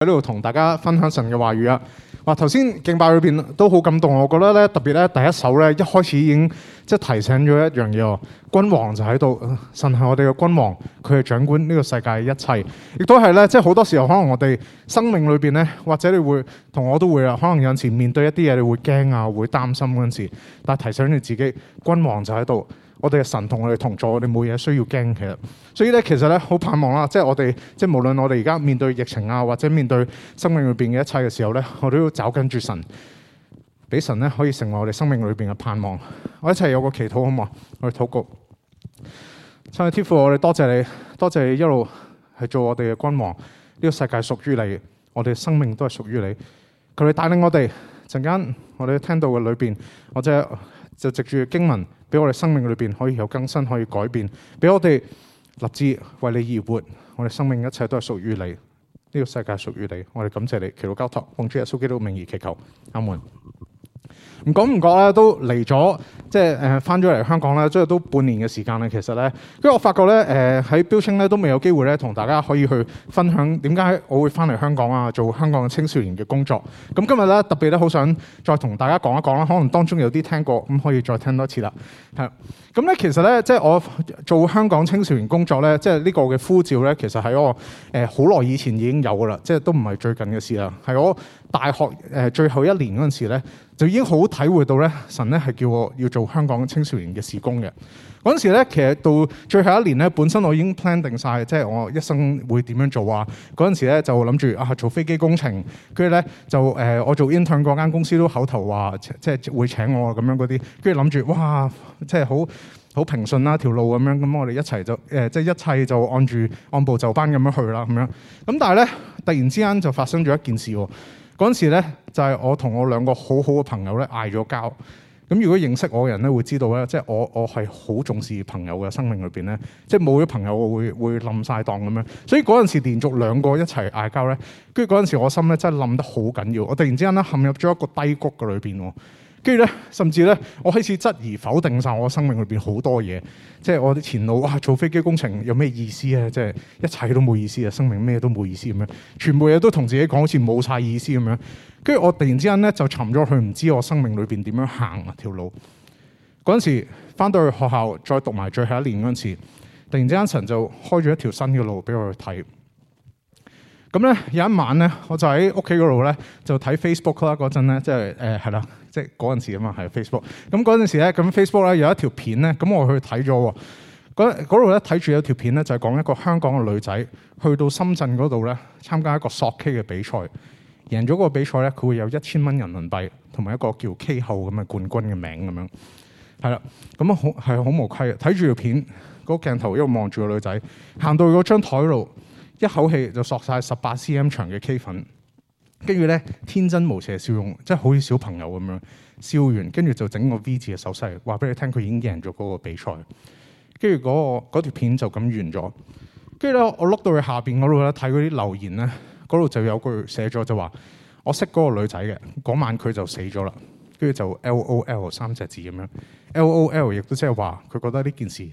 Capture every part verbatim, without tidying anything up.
喺呢度同大家分享神嘅話語啊！哇，頭先敬拜裏邊都好感動，我覺得咧特別咧第一首咧一開始已經即係提醒咗一樣嘢喎，君王就喺度，神係我哋嘅君王，佢係掌管呢個世界嘅一切，亦都係咧即係好多時候可能我哋生命裏邊咧，或者你會同我都會啊，可能有陣時面對一啲嘢你會驚啊，會擔心嗰陣時，但係提醒你自己，君王就喺度。我哋嘅神同我哋同在，我哋冇嘢需要驚。其實，所以咧，其實咧好盼望啦，即係我哋，即係無論我哋而家面對疫情啊，或者面對生命裏邊嘅一切嘅時候咧，我都要找緊住神，俾神咧可以成為我哋生命裏邊嘅盼望。我一齊有個祈禱好嘛？我哋禱告。親愛天父，我哋多謝你，多謝你一路係做我哋嘅君王。呢個世界屬於你，我哋嘅生命都係屬於你。求你帶領我哋，陣間我哋聽到嘅裏邊，或者就藉住經文。俾我哋生命裏邊可以有更新，可以改變，俾我哋立志為你而活。我哋生命一切都係屬於你，呢個世界屬於你。我哋感謝你，祈禱交託，奉主耶穌基督名義祈求，阿門。唔講唔覺咧，都嚟咗，即係誒翻咗嚟香港咧，即係都半年嘅時間啦。其實咧，跟住我發覺咧，誒喺標青咧都未有機會咧，同大家可以去分享點解我會翻嚟香港啊，做香港嘅青少年嘅工作。咁今日咧特別咧，好想再同大家講一講啦。可能當中有啲聽過，咁可以再聽多次啦。係咁咧，其實咧，即係我做香港青少年工作咧，即係呢個嘅呼召咧，其實喺我誒好耐以前已經有噶啦，即係都唔係最近嘅事啦。係我大學誒最後一年嗰陣時咧，就已經好體會到咧，神咧係叫我要做香港青少年嘅事工嘅。嗰陣時咧，其實到最後一年咧，本身我已經 plan 定晒，即係我一生會點樣做啊。嗰陣時咧就諗住啊做飛機工程，跟住咧就誒、呃、我做 intern 嗰間公司都口頭話即係會請我咁樣嗰啲，跟住諗住哇，即係好好平順啦條路咁樣，咁我哋一齊就誒、呃、即係一切就按住按部就班咁樣去啦咁樣。咁但係咧突然之間就發生咗一件事喎。嗰陣時咧就係、是、我同我兩個好好嘅朋友咧嗌咗交。咁如果認識我嘅人咧會知道咧，即係我我係好重視朋友嘅生命裏邊咧，即係冇咗朋友我會會冧晒檔咁樣。所以嗰陣時連續兩個一齊嗌交咧，跟住嗰陣時我心咧真係冧得好緊要。我突然之間咧陷入咗一個低谷嘅裏邊，跟住咧甚至咧我開始質疑否定晒我生命裏邊好多嘢，即係我啲前路哇做飛機工程有咩意思咧？即係一切都冇意思啊！生命咩都冇意思咁樣，全部嘢都同自己講好似冇晒意思咁樣。跟住我突然之間咧就沉咗去，唔知我生命裏邊點樣行啊條路。嗰陣時翻到去學校再讀埋最後一年嗰陣時，突然之間神就開咗一條新嘅路俾我去睇。咁咧有一晚咧，我就喺屋企嗰度咧就睇 Facebook 啦。嗰陣咧即係誒係啦，即係嗰陣時啊嘛係 Facebook。咁嗰陣時咧咁 Facebook 咧有一條片咧，咁我去睇咗喎。嗰度咧睇住有條片咧就係講一個香港嘅女仔去到深圳嗰度咧參加一個索 K 嘅比賽。贏咗個比賽咧，佢會有一千蚊人民幣同埋一個叫 K 後咁嘅冠軍嘅名咁樣，係啦，咁啊好係好無稽嘅。睇住條片，嗰個鏡頭一路望住個女仔，行到嗰張台度，一口氣就索晒十八 cm 長嘅 K 粉，跟住咧天真無邪笑容，即係好似小朋友咁樣笑完，跟住就整個 V 字嘅手勢，話俾你聽佢已經贏咗嗰個比賽。跟住嗰個嗰條片就咁完咗。跟住咧，我碌到去下邊嗰度咧睇嗰啲留言咧。嗰度就有句寫咗就話，我識嗰個女仔嘅，嗰晚佢就死咗啦，跟住就 L O L 三隻字咁樣 ，L O L 亦都即係話佢覺得呢件事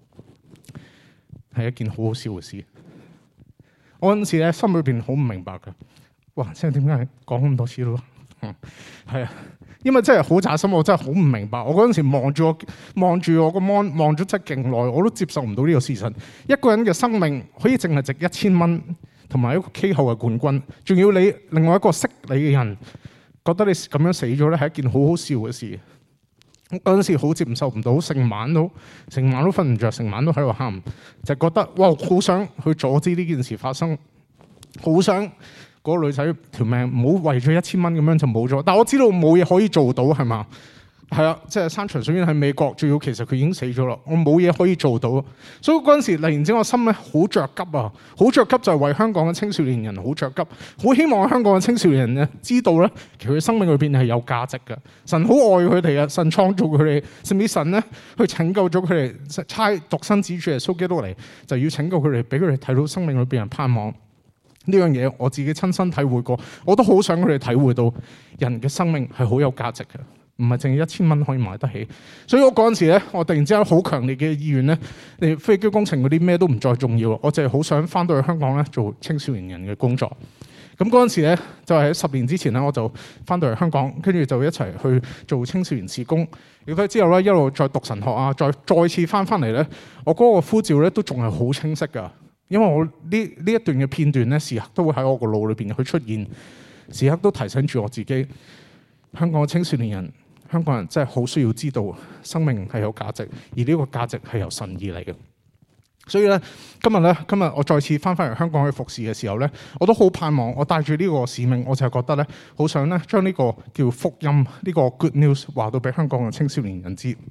係一件好好笑嘅事。我嗰陣時咧心裏邊好唔明白㗎，哇！即係點解講咁多次咯？嗯，係啊，因為真係好扎心，我真係好唔明白。我嗰陣時望住我望住我個 mon 望咗真係勁耐，我都接受唔到呢個事實。一個人嘅生命可以淨係值一千蚊。同埋一個 K 後嘅冠軍，仲要你另外一個識你嘅人覺得你咁樣死咗咧，係一件好好笑嘅事。我嗰陣時好接受唔到，成晚都成晚都瞓唔着，成晚都喺度喊，就覺得哇，好想去阻止呢件事發生，好想嗰個女仔條命唔好為咗一千蚊咁樣就冇咗。但我知道冇嘢可以做到，係嘛？係啊，即係山長水遠喺美國，仲要其實佢已經死咗啦，我冇嘢可以做到，所以嗰陣時突然之間我心咧好着急啊，好着急就係為香港嘅青少年人好着急，好希望香港嘅青少年人咧知道咧，其實佢生命裏邊係有價值嘅，神好愛佢哋啊，神創造佢哋，甚至神咧去拯救咗佢哋，差獨生子主耶穌基督嚟，就要拯救佢哋，俾佢哋睇到生命裏邊嘅盼望。呢樣嘢我自己親身體會過，我都好想佢哋體會到人嘅生命係好有價值嘅。唔係淨係一千蚊可以買得起，所以我嗰陣時咧，我突然之間好強烈嘅意願咧，你飛機工程嗰啲咩都唔再重要，我淨係好想翻到去香港咧做青少年人嘅工作。 咁嗰陣時咧，就係喺十年之前咧，我就翻到嚟香港，跟住就一齊去做青少年事工。然後之後咧，一路再讀神學啊，再再次翻翻嚟咧，我嗰個呼召咧都仲係好清晰㗎。因為我呢呢一段嘅片段咧，時刻都會喺我個腦裏邊去出現，時刻都提醒住我自己，香港嘅青少年人，香港人真係好需要知道生命係有價值，而呢個價值係由神而嚟嘅。所以咧，今日咧，今日我再次翻返嚟香港去服侍嘅時候咧，我都好盼望我帶住呢個使命，我就係覺得咧，好想咧將呢個叫福音呢、呢個 good news 話到俾香港嘅青少年人知。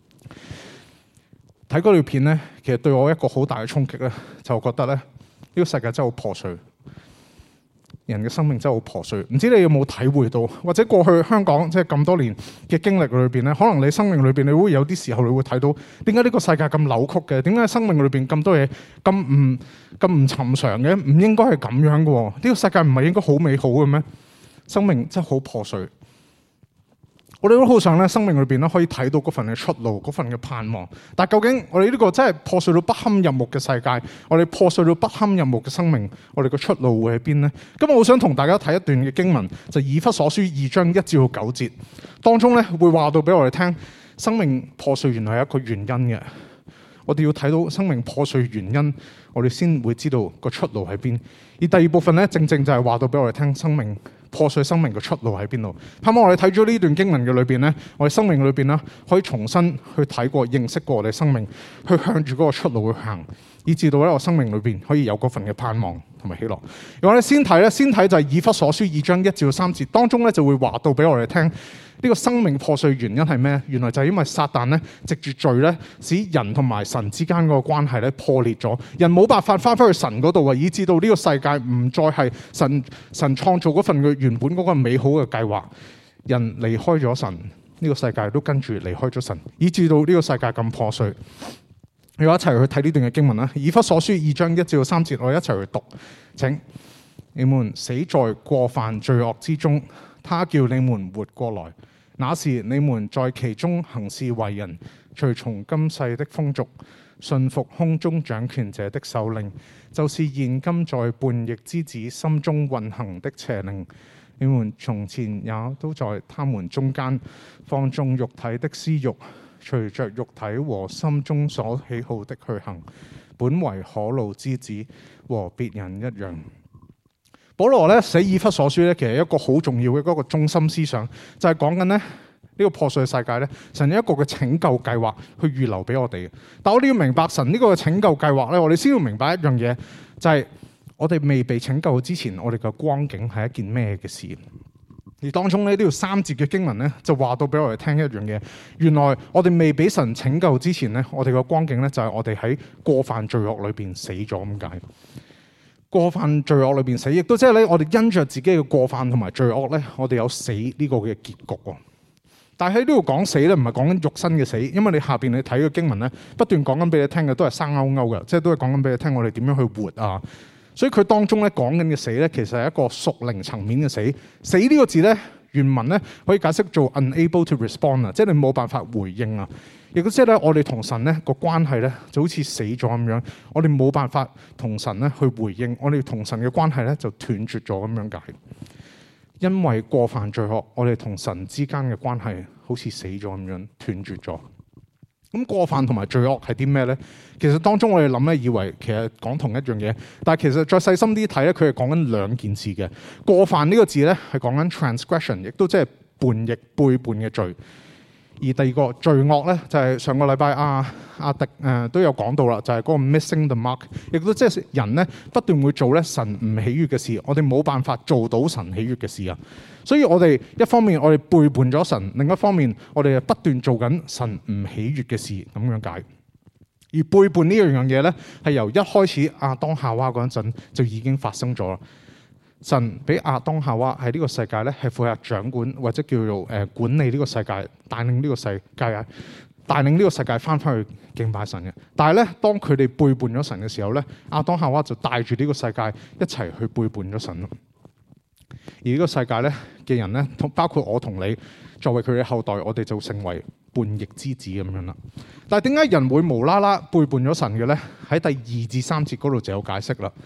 睇嗰條片咧，其實對我一個好大嘅衝擊咧，就覺得咧呢、呢個世界真係好破碎。人嘅生命真係好破碎，唔知你有冇體會到，或者過去香港即係咁多年嘅經歷裏邊咧，可能你生命裏邊你會有啲時候你會睇到點解呢個世界咁扭曲嘅？點解生命裏邊咁多嘢咁唔咁唔尋常嘅？唔應該係咁樣嘅喎？呢個世界唔係應該好美好嘅咩？生命真係好破碎。我哋都好想咧，生命裏邊咧可以睇到嗰份嘅出路，嗰份嘅盼望。但係究竟我哋呢個真係破碎到不堪入目嘅世界，我哋破碎到不堪入目嘅生命，我哋個出路會喺邊呢？今日我想同大家睇一段嘅經文，就以弗所書二章一至到九節，當中咧會話到俾我哋聽，生命破碎原來係一個原因嘅。我哋要睇到生命破碎原因，我哋先會知道個出路喺邊。而第二部分咧，正正就係話到俾我哋聽，生命破碎生命嘅出路喺邊度？盼望我哋睇咗呢段經文嘅裏邊咧，我哋生命裏邊咧可以重新去睇過、認識過我哋生命，去向住嗰個出路去行，以至到喺我生命裏邊可以有嗰份嘅盼望同埋喜樂。如果我哋先睇咧，先睇就係以弗所書二章一至三節，當中咧就會話到俾我哋聽。呢個生命破碎原因係咩？原來就係因為撒旦咧藉住罪咧，使人同埋神之間嗰個關係咧破裂咗，人冇辦法翻返去神嗰度啊，以至到呢個世界唔再係神神創造嗰份嘅原本嗰個美好嘅計劃，人離開咗神，呢個世界都跟住離開咗神，以至到呢個世界咁破碎。我一齊去睇呢段嘅經文啦，以弗所書二章一至三節，我哋一齊去讀。請你們死在過犯罪惡之中，他叫你們活過來。那時你們在其中行事為人，隨從今世的風俗，順服空中掌權者的首領，就是現今在叛逆之子心中運行的邪靈。你們從前也都在他們中間，放縱肉體的私慾，隨着肉體和心中所喜好的去行，本為可怒之子，和別人一樣。保羅咧寫以弗所書咧，其實一個好重要嘅嗰個中心思想，就係講緊咧呢個破碎嘅世界咧，神有一個嘅拯救計劃去預留俾我哋嘅。但我哋要明白神呢個拯救計劃咧，我哋先要明白一樣嘢，就係我哋未被拯救之前，我哋嘅光景係一件咩嘅事。而當中咧呢條三節嘅經文咧，就話到俾我哋聽一樣嘢，原來我哋未俾神拯救之前咧，我哋嘅光景咧就係我哋喺過犯罪惡裏邊死咗咁解。過犯罪惡裏邊死，亦都即係咧，我哋因着自己嘅過犯同埋罪惡咧，我哋有死呢個嘅結局。但係喺呢度講死咧，唔係講緊肉身嘅死，因為你下邊你睇嘅經文咧，不斷講緊俾你聽嘅都係生勾勾嘅，即係都係講緊俾你聽我哋點樣去活啊。所以佢當中咧講緊嘅死咧，其實係一個屬靈層面嘅死。死呢個字咧，原文咧可以解釋做 unable to respond 啊，即係你冇辦法回應啊。亦都即係咧，我哋同神咧個關係咧就好似死咗咁樣，我哋冇辦法同神咧去回應，我哋同神嘅關係咧就斷絕咗咁樣解。因為過犯罪惡，我哋同神之間嘅關係好似死咗咁樣斷絕咗。咁過犯同埋罪惡係啲咩咧？其實當中我哋諗咧，以為其實講同一樣嘢，但係其實再細心啲睇咧，佢係講緊兩件事嘅。過犯呢個字咧係講緊 transgression， 亦都即係叛逆背叛嘅罪。而第二個罪惡咧，就係、是、上個禮拜阿阿迪誒、呃、都有講到啦，就係、是、嗰個 missing the mark， 亦都即係人咧不斷會做咧神唔喜悅嘅事，我哋冇辦法做到神喜悅嘅事啊。所以我哋一方面我哋背叛咗神，另一方面我哋不斷做緊神唔喜悅嘅事咁樣解。而背叛呢樣嘢咧，係由一開始亞當夏娃嗰陣就已經發生咗啦。神俾亞當夏娃喺呢個世界咧，係負責掌管或者叫做誒管理呢個世界，帶領呢個世界啊，帶領呢個世界翻返去敬拜神嘅。但係咧，當佢哋背叛咗神嘅時候咧，亞當夏娃就帶住呢個世界一齊去背叛咗神咯。而呢個世界咧嘅人咧，包括我同你，作為佢嘅後代，我哋就成為叛逆之子咁樣啦。但係點解人會無啦啦背叛咗神嘅咧？喺第二至三節嗰度就有解釋啦。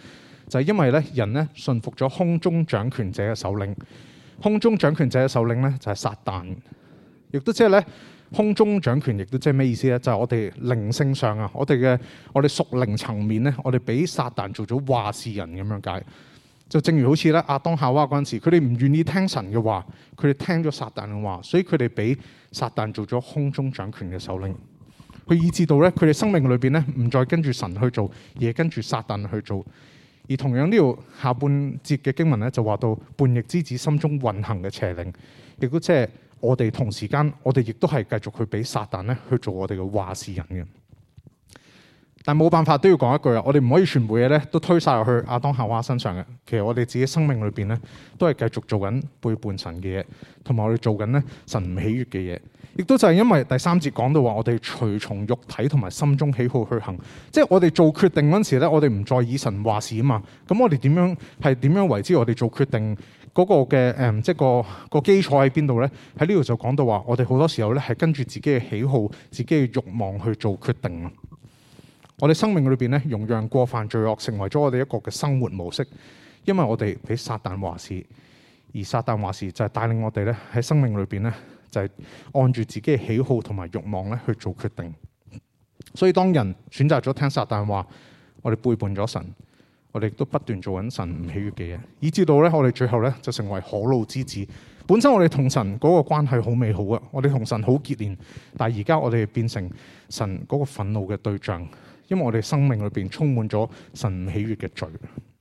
就係因為咧人咧順服咗空中掌權者嘅首領。空中掌權者嘅首領咧就係撒旦，亦都即係咧空中掌權，亦都即係咩意思咧？就係、是、我哋靈性上啊，我哋嘅我哋屬靈層面咧，我哋俾撒旦做咗話事人咁樣解。就正如好似咧亞當夏娃嗰陣時，佢哋唔願意聽神嘅話，佢哋聽咗撒旦嘅話，所以佢哋俾撒旦做咗空中掌權嘅首領。佢以致到咧佢哋生命裏邊咧唔再跟住神去做，而係跟住撒旦去做。而同樣呢度下半節嘅經文咧就話到叛逆之子心中運行嘅邪靈，亦都即係我哋同時間，我哋亦都係繼續去俾撒旦咧去做我哋嘅話事人嘅。但冇辦法都要講一句啊！我哋唔可以全部嘢咧都推晒落去亞當夏娃身上嘅。其實我哋自己生命裏邊咧都係繼續做緊背叛神嘅嘢，同埋我哋做緊咧神唔喜悅嘅嘢。亦都就係因為第三節講到話，我哋隨從肉體同埋心中喜好去行，即係我哋做決定嗰陣時咧，我哋唔再以神話事啊嘛。咁我哋點樣係點樣為之我哋做決定嗰個嘅誒、嗯，即係個個基礎喺邊度咧？喺呢度就講到話，我哋好多時候咧係跟住自己嘅喜好、自己嘅慾望去做決定。我哋生命裏邊咧，容讓過犯罪惡成為咗我哋一個嘅生活模式，因為我哋俾撒旦話事，而撒旦話事就係帶領我哋咧喺生命裏邊咧，就係按住自己嘅喜好同埋慾望咧去做決定。所以當人選擇咗聽撒旦話，我哋背叛咗神，我哋亦都不斷做緊神唔喜悅嘅嘢，以至到咧我哋最後咧就成為可怒之子。本身我哋同神嗰個關係好美好啊，我哋同神好結連，但係而家我哋變成神嗰個憤怒嘅對象。因為我哋生命裏邊充滿咗神唔喜悅嘅罪。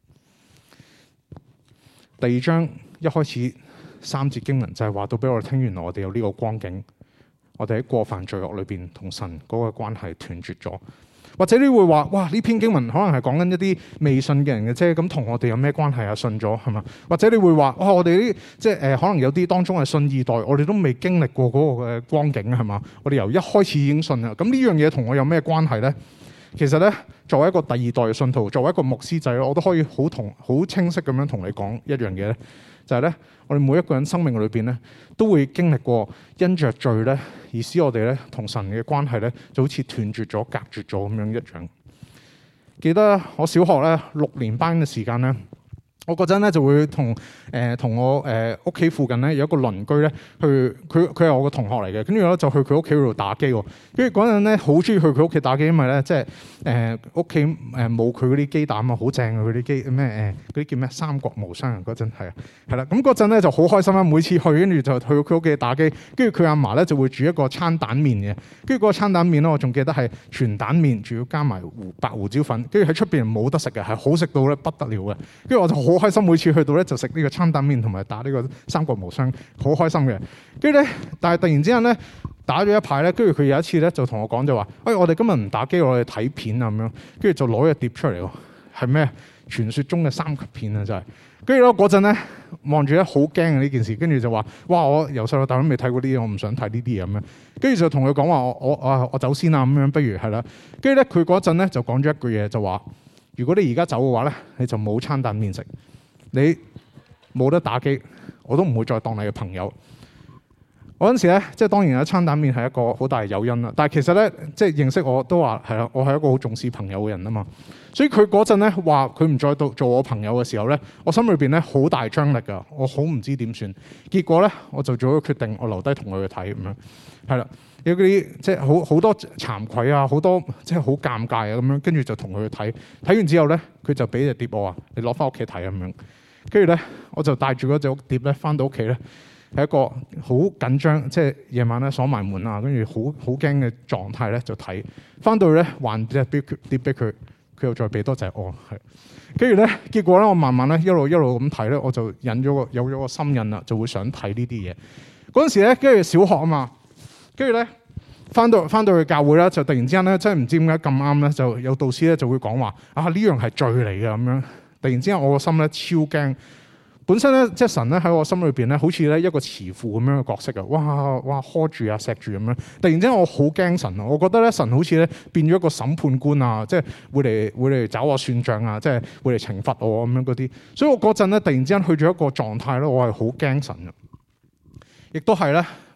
第二章一開始三節經文就係話到俾我哋聽，原來我哋有呢個光景，我哋喺過犯罪惡裏邊同神嗰個關係斷絕咗。或者你會話：哇！呢篇經文可能係講緊一啲未信嘅人嘅啫，咁同我哋有咩關係啊？信咗係嘛？或者你會話：哇！我哋呢即係誒，可能有啲當中係信二代，我哋都未經歷過嗰個嘅光景係嘛？我哋由一開始已經信啦。咁呢樣嘢同我有咩關係咧？其實咧，作為一個第二代嘅信徒，作為一個牧師仔，我都可以好同好清晰咁樣同你講一樣嘢咧，就係咧，我哋每一個人生命裏邊咧，都會經歷過因着罪咧，而使我哋咧同神嘅關係咧，就好似斷絕咗、隔絕咗咁樣一樣。記得我小學咧六年班嘅時間咧。我嗰陣咧就會同誒同我誒屋企附近咧有一個鄰居咧去，佢佢係我個同學嚟嘅，跟住咧就去佢屋企嗰度打機喎。跟住嗰陣咧好中意去佢屋企打機，因為咧即係誒屋企誒冇佢嗰啲機膽啊，好正啊！嗰啲機咩誒嗰啲叫咩三國無雙啊，嗰陣係啊係啦。咁嗰陣咧就好開心啦，每次去跟住就去佢屋企打機，跟住佢阿嫲咧就會煮一個餐蛋麵嘅，跟住嗰個餐蛋麵咧我仲記得係全蛋麵，仲要加埋胡白胡椒粉，跟住喺出邊冇得食嘅，係好食到咧不得了嘅。跟住我就好開心，每次去到咧就食呢個餐蛋麵同埋打呢個三國無雙，好開心嘅。跟住咧，但係突然之間咧打咗一排咧，跟住佢有一次咧就同我講就話：喂，我哋今日唔打機，我哋睇片啊咁樣。跟住就攞一碟出嚟喎，係咩？傳說中嘅三級片啊，真係。跟住咧嗰陣咧望住咧好驚啊呢件事，跟住就話：哇！我由細到大都未睇過呢啲嘢，我唔想睇呢啲嘢咁樣。跟住就同佢講話：我我我我走先啊咁樣，不如係啦。跟住咧佢嗰陣咧就講咗一句嘢，就話：如果你而家走嘅話咧，你就冇餐蛋麵食。你冇得打機，我都唔會再當你嘅朋友。嗰陣時咧，即係當然有餐蛋麵係一個好大嘅誘因啦。但係其實咧，即係認識我都話係啦，我係一個好重視朋友嘅人啊嘛。所以佢嗰陣咧話佢唔再做做我朋友嘅時候咧，我心裏邊咧好大張力㗎，我好唔知點算。結果咧，我就做咗個決定，我留低同佢去睇咁樣。係啦，有啲即係好好多慚愧啊，好多即係好尷尬啊咁樣。跟住就同佢去睇，睇完之後咧，佢就俾隻碟我話：你攞翻屋企睇咁樣。跟住咧，我就帶住嗰隻碟咧，翻到屋企咧，係一個好緊張，即係夜晚咧鎖埋門啊，跟住好好驚嘅狀態咧就睇。翻到去咧還隻碟碟俾佢，佢又再俾多隻我，係。跟住咧，結果咧我慢慢咧一路一路咁睇咧，我就引咗個有咗個心印啦，就會想睇呢啲嘢。嗰陣時咧，跟住小學啊嘛，跟住咧翻到翻到去教會咧，就突然之間咧，真係唔知點解咁啱咧，就有導師咧就會講話啊呢樣係罪嚟嘅咁樣。突然之間，我個心咧超驚。本身咧，即係神咧喺我心裏邊咧，好似咧一個慈父咁樣嘅角色啊！哇哇，呵住啊，錫住咁樣。突然之間，我好驚神啊！我覺得咧，神好似咧變咗一個審判官啊，即係會嚟會嚟找我算賬啊，即係會嚟懲罰我咁樣嗰啲。所以我嗰陣咧，突然之間去咗一個狀態咧，我係好驚神嘅。亦都係咧，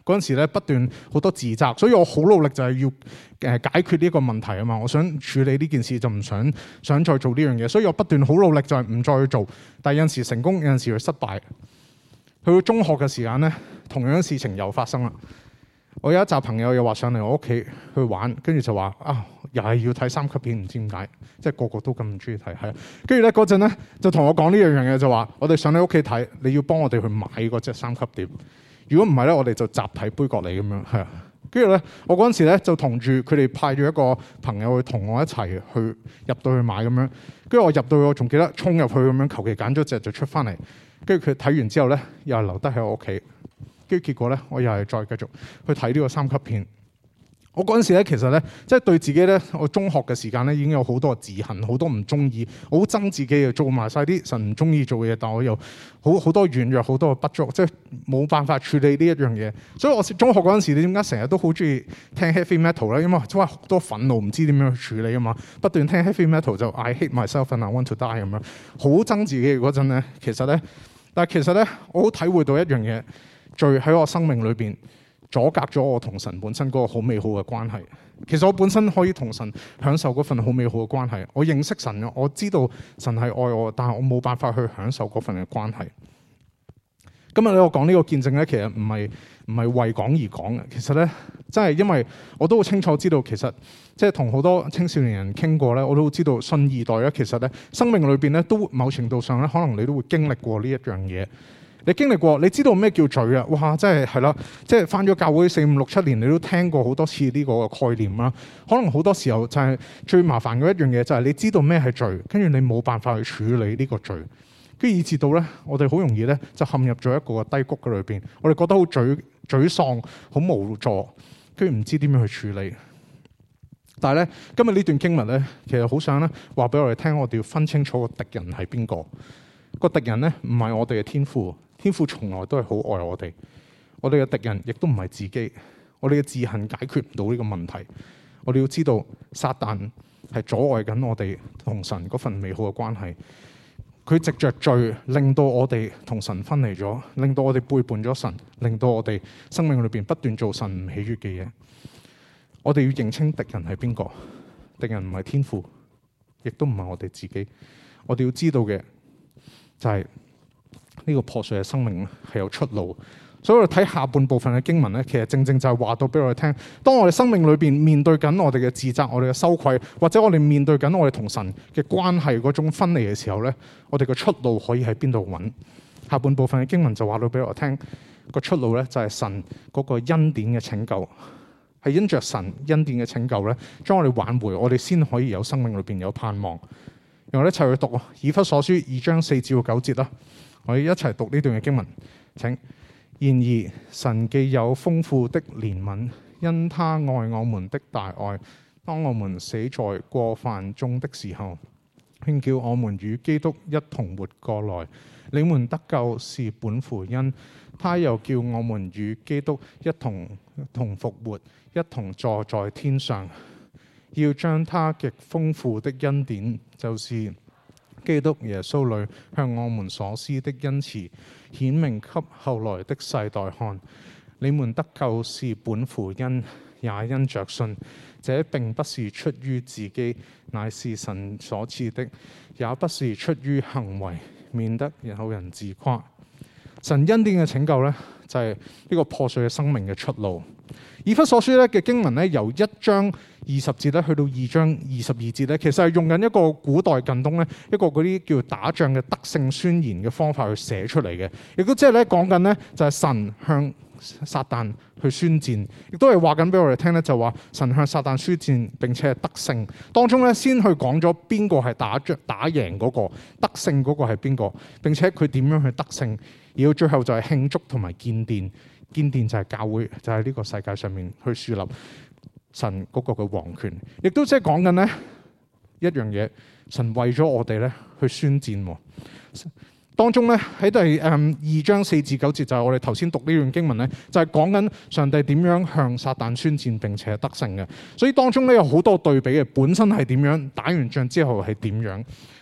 嗰陣時咧不斷好多自責，所以我好努力就係要誒解決呢個問題啊嘛。我想處理呢件事，就唔想想再做呢樣嘢，所以我不斷好努力就係唔再去做。但係有陣時成功，有陣時去失敗。去到中學嘅時間咧，同樣嘅事情又發生啦。我有一紮朋友又話上嚟我屋企去玩，跟住就話啊，又係要睇三級片，唔知點解，即係個個都咁唔中意睇，係啊。跟住咧嗰陣咧就同我講呢樣嘢，就話我哋上你屋企睇，你要幫我哋去買嗰隻三級碟。如果唔係咧，我哋就集體杯葛你咁樣，係啊。跟住咧，我嗰陣時咧就同住佢哋派咗一個朋友去同我一齊去入到去買咁樣。跟住我入到去，我仲記得衝入去咁樣，求其揀咗隻就出翻嚟。跟住佢睇完之後咧，又係留低喺我屋企。跟住結果咧，我又係再繼續去睇呢個三級片。我嗰陣時咧，其實咧，即係對自己咧，我中學嘅時間咧已經有好多自恨，好多唔中意，好憎自己嘅，做埋晒啲神唔中意做嘅嘢，但我又好好多軟弱，好多不足，即係冇辦法處理呢一樣嘢。所以我中學嗰陣時，你點解成日都好中意聽 heavy metal 咧？因為哇好多憤怒，唔知點樣去處理啊嘛，不斷聽 heavy metal 就 I hate myself and I want to die 咁樣，好憎自己嗰陣咧，其實咧，但係其實咧，我好體會到一樣嘢。罪喺我生命裏邊阻隔咗我同神本身嗰個好美好嘅關係。其實我本身可以同神享受嗰份好美好嘅關係。我認識神，我知道神係愛我，但係我冇辦法去享受嗰份嘅關係。今日咧我講呢個見證咧，其實唔係唔係為講而講嘅。其實咧，真係因為我都好清楚知道，其實即係同好多青少年人傾過咧，我都知道信二代咧，其實咧生命裏邊咧都某程度上咧，可能你都會經歷過呢一樣嘢。你經歷過，你知道咩叫罪啊？哇！真係係啦，即係返咗教會四五六七年，你都聽過好多次呢個概念啦。可能好多時候就係最麻煩嘅一樣嘢，就係你知道咩係罪，跟住你冇辦法去處理呢個罪，跟住以至到咧，我哋好容易咧就陷入咗一個低谷嘅裏邊。我哋覺得好沮沮喪，好無助，跟住唔知點樣去處理。但係咧，今日呢段經文咧，其實好想咧話俾我哋聽，我哋要分清楚個敵人係邊個。個敵人咧唔係我哋嘅天父。天父從來都係好愛我哋，我哋嘅敵人亦都唔係自己，我哋嘅自恨解決唔到呢個問題。我哋要知道，撒旦係阻礙緊我哋同神嗰份美好嘅關係。佢藉着罪令到我哋同神分離咗，令到我哋背叛咗神，令到我哋生命裏邊不斷做神唔喜悅嘅嘢。我哋要認清敵人係邊個，敵人唔係天父，亦都唔係我哋自己。我哋要知道嘅就係、是。呢個破碎嘅生命係有出路，所以我哋睇下半部分嘅經文咧，其實正正就係話到俾我哋聽，當我哋生命裏邊面對緊我哋嘅自責、我哋嘅羞愧，或者我哋面對緊我哋同神嘅關係嗰種分離嘅時候咧，我哋嘅出路可以喺邊度揾？下半部分嘅經文就話到俾我聽，個出路咧就係神嗰個恩典嘅拯救，係因着神恩典嘅拯救咧，將我哋挽回，我哋先可以有生命裏邊有盼望。讓我哋一齊去讀以弗所書二章四至九節啦。我哋一齊讀呢段嘅經文，請。然而神既有豐富的憐憫，因他愛我們的大愛，當我們死在過犯中的時候，便叫我們與基督一同活過來。你們得救是本乎恩，他又叫我們與基督一同同復活，一同坐在天上，要將他極豐富的恩典，就是基督耶穌裏向我們所施的恩慈，顯明給後來的世代看。你們得救是本乎恩，也因着信。這並不是出於自己，乃是神所賜的，也不是出於行為，免得有人自誇。神恩典嘅拯救呢，就係呢個破碎嘅生命嘅出路。以弗所書咧嘅經文咧，由一章二十節咧去到二章二十二節咧，其實係用緊一個古代近東咧一個嗰啲叫打仗嘅得勝宣言嘅方法去寫出嚟嘅，亦都即係咧講緊咧就係神向撒旦去宣戰，亦都係話緊俾我哋聽咧，就話神向撒旦宣戰並且係得勝。當中咧先去講咗邊個係打仗打贏嗰個，得勝嗰個係邊個，並且佢點樣去得勝，而到最後就係慶祝同埋建殿。建殿就係教會，就喺呢個世界上面去樹立神嗰個嘅王權，亦都即係講緊呢一樣嘢，神為咗我哋咧去宣戰。當中咧喺第誒二章四至九節就係我哋頭先讀呢段經文咧，就係講緊上帝點樣向撒旦宣戰並且得勝嘅。所以當中咧有好多對比嘅，本身係點樣，打完仗之後係點樣。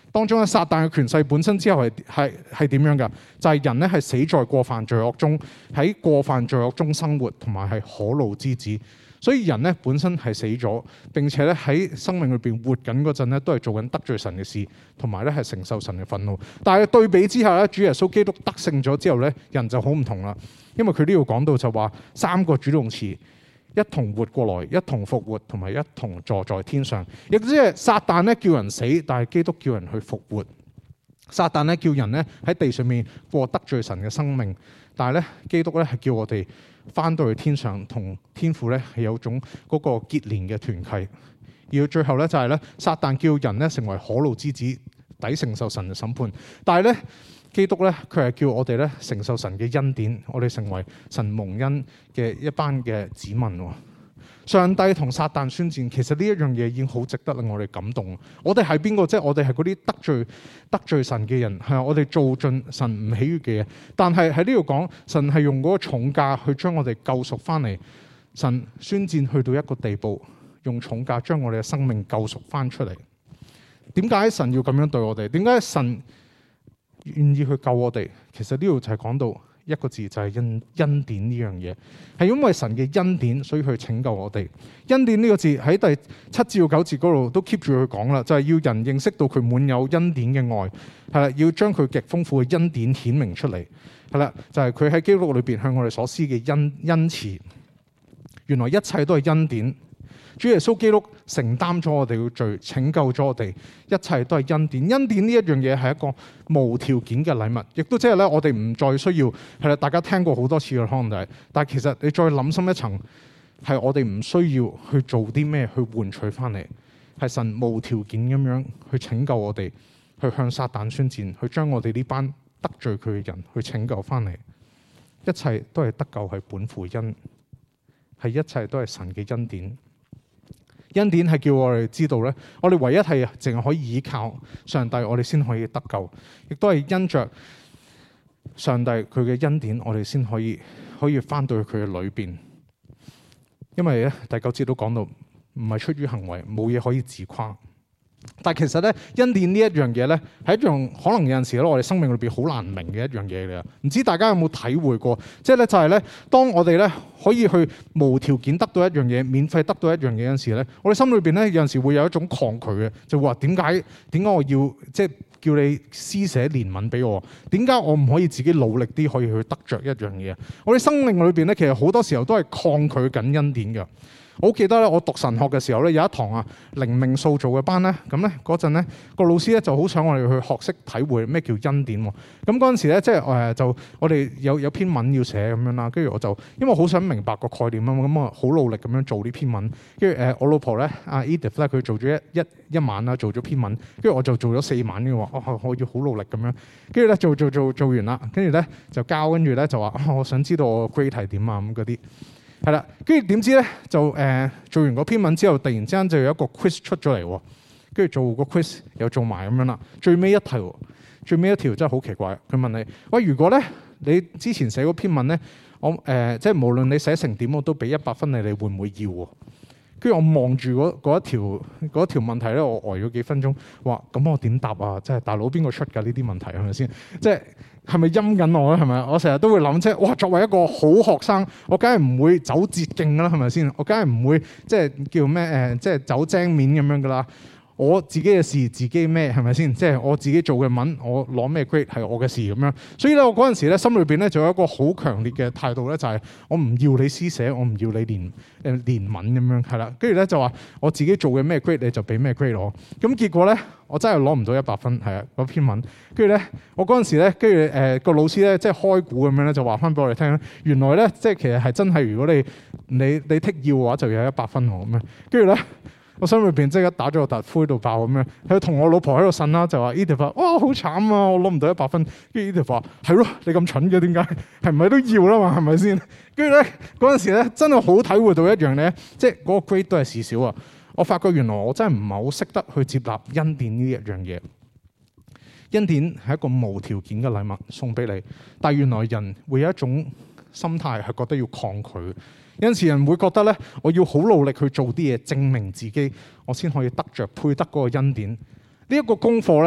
當中嘅撒旦嘅權勢本身之後係係係點樣㗎？就係、是、人咧係死在過犯罪惡中，喺過犯罪惡中生活，同埋係可怒之子。所以人咧本身係死咗，並且咧喺生命裏邊活緊嗰陣咧，都係做緊得罪神嘅事，同埋咧係承受神嘅憤怒。但係對比之下咧，主耶穌基督得勝咗之後咧，人就好唔同啦。因為佢呢度講到就話三個主動詞。一同活過來，一同復活，同埋一同坐在天上。亦即係撒旦咧叫人死，但係基督叫人去復活。撒旦咧叫人咧喺地上面過得罪神嘅生命，但係咧基督咧係叫我哋翻到去天上，同天父咧係有種嗰個結連嘅團契。而到最後咧就係咧撒旦叫人咧成為可怒之子，抵承受神嘅審判。但係咧基督咧，佢係叫我哋咧承受神嘅恩典，我哋成為神蒙恩嘅一班嘅子民。上帝同撒旦宣戰，其實呢一樣嘢已經好值得令我哋感動。我哋係邊個？即係我哋係嗰啲得罪得罪神嘅人，係我哋做盡神唔喜悅嘅嘢。但係喺呢度講，神係用嗰個重價去將我哋救贖翻嚟。神宣戰去到一個地步，用重價將我哋嘅生命救贖翻出嚟。點解神要咁樣對我哋？點解神願意去救我哋？其實呢度就係講到一個字，就係恩恩典呢樣嘢，係因為神嘅恩典，所以去拯救我哋。恩典呢個字喺第七至九節嗰度都 keep 住去講啦，就係要人認識到佢滿有恩典嘅愛，係啦，要將佢極豐富嘅恩典顯明出嚟，係啦，就係佢喺基督裏邊向我哋所施嘅恩恩慈。原來一切都係恩典。主耶穌基督承擔咗我哋嘅罪，拯救咗我哋，一切都係恩典。恩典呢一樣嘢係一個無條件嘅禮物，亦都即係咧，我哋唔再需要係啦。大家聽過好多次嘅可能就係，但係其實你再諗深一層，係我哋唔需要去做啲咩去換取翻嚟，係神無條件咁樣去拯救我哋，去向撒旦宣戰，去將我哋呢班得罪佢嘅人去拯救翻嚟。一切都係得救係本乎恩，係一切都係神嘅恩典。恩典係叫我哋知道咧，我哋唯一係淨係可以依靠上帝，我哋先可以得救，亦都係因着上帝佢嘅恩典，我哋先可以可以翻到去佢嘅裏邊。因為咧第九節都講到，唔係出於行為，冇嘢可以自誇。但係其實咧，恩典呢一樣嘢咧，係一樣可能有陣時咧，我哋生命裏邊好難明嘅一樣嘢嚟啊！唔知大家有冇體會過？即係咧，就係咧，當我哋咧可以去無條件得到一樣嘢，免費得到一樣嘢嗰陣時咧，我哋心裏邊咧有陣時會有一種抗拒嘅，就話點解點解我要即係叫你施捨憐憫俾我？點解我唔可以自己努力啲可以去得着一樣嘢？我哋生命裏邊咧，其實好多時候都係抗拒緊恩典嘅。我好記得咧，我讀神學嘅時候咧，有一堂啊靈命塑造嘅班咧，咁咧嗰陣咧個老師咧就好想我哋去學識體會咩叫恩典喎。咁嗰陣時咧，即係誒就我哋有有篇文要寫咁樣啦，跟住我就因為好想明白個概念啊嘛，咁啊好努力咁樣做呢篇文。跟住誒我老婆咧阿 Edith 咧，佢做咗一一一晚啦，做咗篇文，跟住我就做咗四晚嘅喎。哦，我要好努力咁樣，跟住咧做做做做完啦，跟住咧就交，跟住咧就話、哦、我想知道我 grade 係點啊咁嗰啲。係啦，跟住點知咧就誒、呃、做完嗰篇文之後，突然之間就有一個 quiz 出咗嚟，跟住做個 quiz 又做埋咁樣啦。最尾一條，最尾一條真係好奇怪。佢問你：喂，如果咧你之前寫嗰篇文咧，我誒、呃、即係無論你寫成點，我都俾一百分你，你會唔會要？跟住我望住嗰嗰一條嗰一條問題咧，我呆咗幾分鐘，話咁我點答啊？即係大佬邊個出㗎呢啲問題係咪先？即係。係咪陰緊我咧？係咪？我成日都會諗，即係哇！作為一個好學生，我梗係唔會走捷徑㗎啦，係咪先？我梗係唔會即係叫咩誒？即係走精面咁樣㗎啦。我自己嘅事自己咩係咪先？即係我自己做嘅文，我攞咩 grade 係我嘅事咁樣。所以咧，我嗰陣時咧，心裏邊咧就有一個好強烈嘅態度咧，就係我唔要你施捨，我唔要你憐誒憐憫咁樣係啦。跟住咧就話我自己做嘅咩 grade 你就俾咩 grade 我。咁結果咧，我真係攞唔到一百分係啊嗰篇文。跟住咧，我嗰陣時咧，跟住誒個老師咧，即係開估咁樣咧，就話翻俾我哋聽咧，原來咧即係其實係真係，如果你你你剔要嘅話，就有一百分喎咁樣。跟住咧。我心裏邊即刻打咗個突，灰到爆咁樣，佢同我老婆喺度呻啦，就話 Edith 話：哇好慘啊！我攞唔到一百分。跟住 Edith 話：係咯，你咁蠢嘅點解？係唔係都要啦嘛？係咪先？跟住咧嗰陣時咧，真係好體會到一樣咧，即係嗰個 grade 都係事少啊！我發覺原來我真係唔係好識得去接納恩典呢一樣嘢。恩典係一個無條件嘅禮物送俾你，但係原來人會有一種心態係覺得要抗拒。有陣時人會覺得咧，我要好努力去做啲嘢，證明自己，我先可以得着配得嗰個恩典。呢、這、一個功課咧，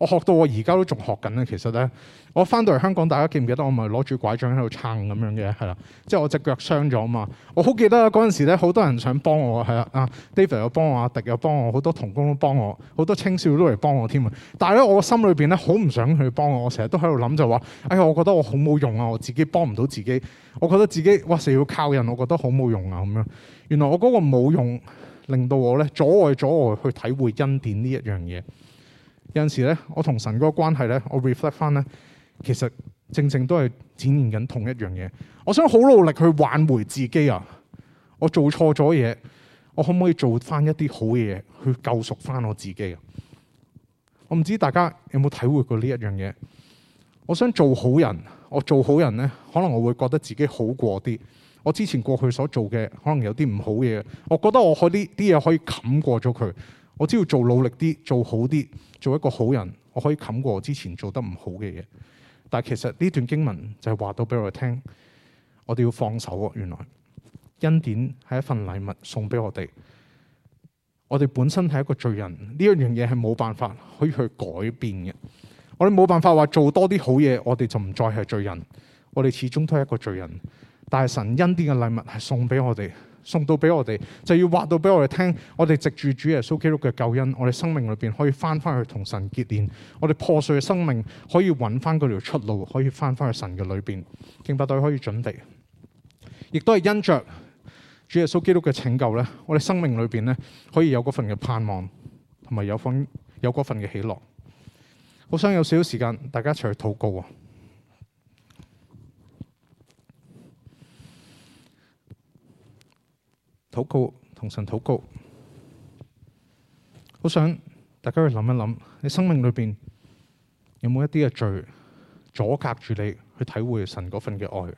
我學到我而家都仲學緊咧。其實咧，我翻到嚟香港，大家記唔記得我咪攞住拐杖喺度撐咁樣嘅？係啦，即係我隻腳傷咗啊嘛。我好記得嗰陣時咧，好多人想幫我，係啦，啊 David 又幫我，阿迪又幫我，好多同工都幫我，好多青少都嚟幫我添啊。但係咧，我心裏邊咧好唔想去幫我，我成日都喺度諗就話：哎呀，我覺得我好冇用啊，我自己幫唔到自己，我覺得自己哇成日要靠人，我覺得好冇用啊咁樣。原來我嗰個冇用，令到我咧阻礙咗我去體會恩典呢一樣嘢。有陣時咧，我同神嗰個關係咧，我 reflect 翻咧，其實正正都係展現緊同一樣嘢。我想好努力去挽回自己啊！我做錯咗嘢，我可唔可以做翻一啲好嘅嘢去救贖翻我自己啊？我唔知大家有冇體會過呢一樣嘢。我想做好人，我做好人咧，可能我會覺得自己好過啲。我之前過去所做嘅，可能有啲唔好嘅嘢，我覺得我可啲啲嘢可以冚過咗佢。我只要做努力啲，做好啲，做一個好人，我可以冚過我之前做得唔好嘅嘢。但係其實呢段經文就係話到俾我哋聽，我哋要放手喎。原來恩典係一份禮物送俾我哋。我哋本身係一個罪人，呢一樣嘢係冇辦法可以去改變嘅。我哋冇辦法話做多啲好嘢，我哋就唔再係罪人。我哋始終都係一個罪人。但係神恩典嘅禮物係送俾我哋。送到俾我哋，就要話到俾我哋聽，我哋藉住主耶穌基督嘅救恩，我哋生命裏邊可以翻翻去同神結連，我哋破碎嘅生命可以揾翻嗰條出路，可以翻翻去神嘅裏邊。敬拜隊可以準備，亦都係因着主耶穌基督嘅拯救咧，我哋生命裏邊咧可以有嗰份嘅盼望，同埋有份有嗰份嘅喜樂。好想有少少時間，大家一齊去禱告啊！禱告，同神禱告，好想大家去諗一諗，你生命裏邊有冇一啲嘅罪阻隔住你去體會神嗰份嘅愛，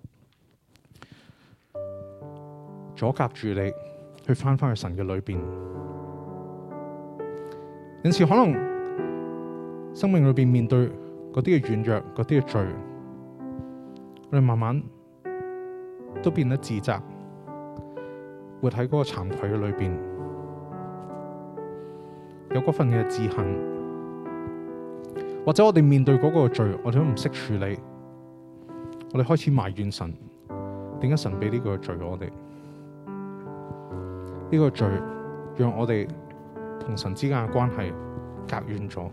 阻隔住你去翻返去神嘅裏邊。有時可能生命裏邊面對嗰啲嘅軟弱、嗰啲嘅罪，我哋慢慢都變得自責。活喺嗰個慚愧嘅裏邊，有嗰份嘅自恨，或者我哋面對嗰個罪，我哋都唔識處理，我哋開始埋怨神，點解神俾呢個罪我哋？呢個罪讓我哋同神之間嘅關係隔遠咗。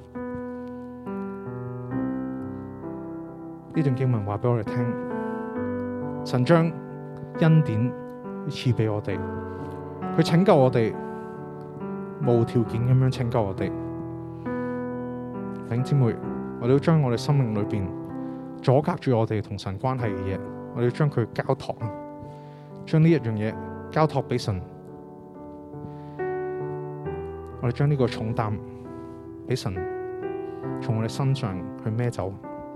呢段經文話俾我哋聽，神將恩典賜俾我哋，佢拯救我哋，無條件咁樣拯救我哋。弟兄姊妹，我哋要將我哋生命裏邊阻隔住我哋同神關係嘅嘢，我哋要將佢交託，將呢一樣嘢交託俾神。我哋將呢個重擔俾神，從我哋身上去孭走。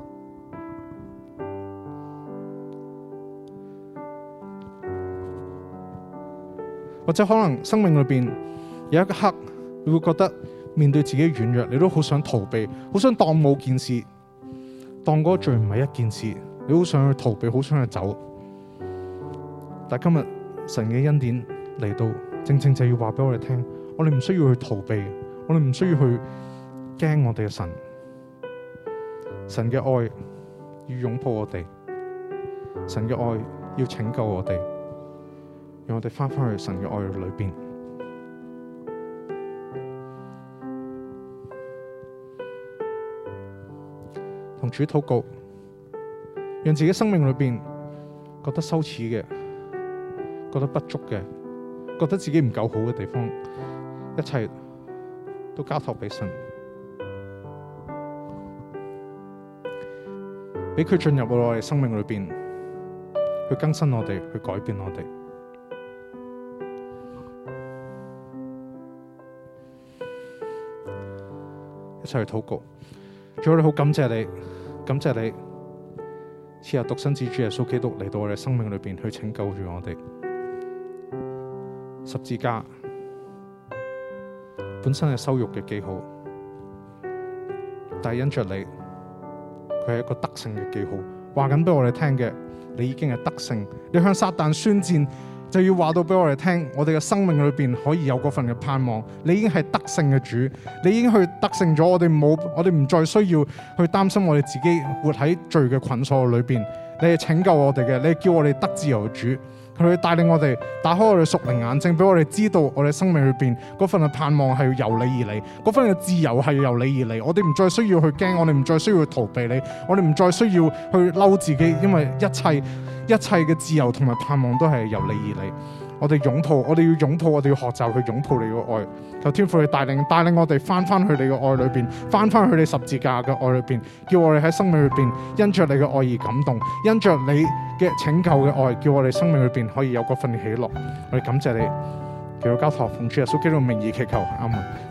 或者可能生命裏邊有一刻，你會覺得面對自己軟弱，你都好想逃避，好想當冇件事，當嗰個罪唔係一件事，你好想去逃避，好想去走。但今日神嘅恩典嚟到，正正就要話俾我哋聽，我哋唔需要去逃避，我哋唔需要去驚我哋嘅神。神嘅愛要擁抱我哋，神嘅愛要拯救我哋。讓我哋翻返去神嘅愛裏邊，同主禱告，讓自己生命裏邊覺得羞恥嘅、覺得不足嘅、覺得自己唔夠好嘅地方，一切都交託俾神，俾佢進入我哋生命裏邊，去更新我哋，去改變我哋。一齊去禱告，主，我哋好感謝你，感謝你賜下獨生子主耶穌基督嚟到我哋生命裏邊去拯救住我哋。十字架本身係羞辱嘅記號，但係因着你，佢係一個得勝嘅記號，話緊俾我哋聽嘅，你已經係得勝，你向撒旦宣戰， 就要話到俾我哋聽，我哋嘅生命裏邊可以有嗰份嘅盼望。你已經係得勝嘅主，你已經去得勝咗，我哋冇，我哋唔再需要去擔心我哋自己活喺罪嘅捆鎖裏邊。你係拯救我哋嘅，你係叫我哋得自由嘅主。佢帶領我哋打開我哋屬靈眼睛，俾我哋知道我哋生命裏邊嗰份嘅盼望係由你而嚟，嗰份嘅自由係由你而嚟。我哋唔再需要去驚，我哋唔再需要去逃避你，我哋唔再需要去嬲自己，因為一切一切嘅自由同埋盼望都係由你而嚟。我哋擁抱，我哋要擁抱，我哋要學習去擁抱你嘅愛。求天父你帶領帶領我哋翻翻去你嘅愛裏邊，翻翻去你十字架嘅愛裏邊，叫我哋喺生命裏邊因着你嘅愛而感動，因着你嘅拯救嘅愛，叫我哋生命裏邊可以有嗰份喜樂。我哋感謝你，叫我交託奉主耶穌基督嘅名義祈求，阿門。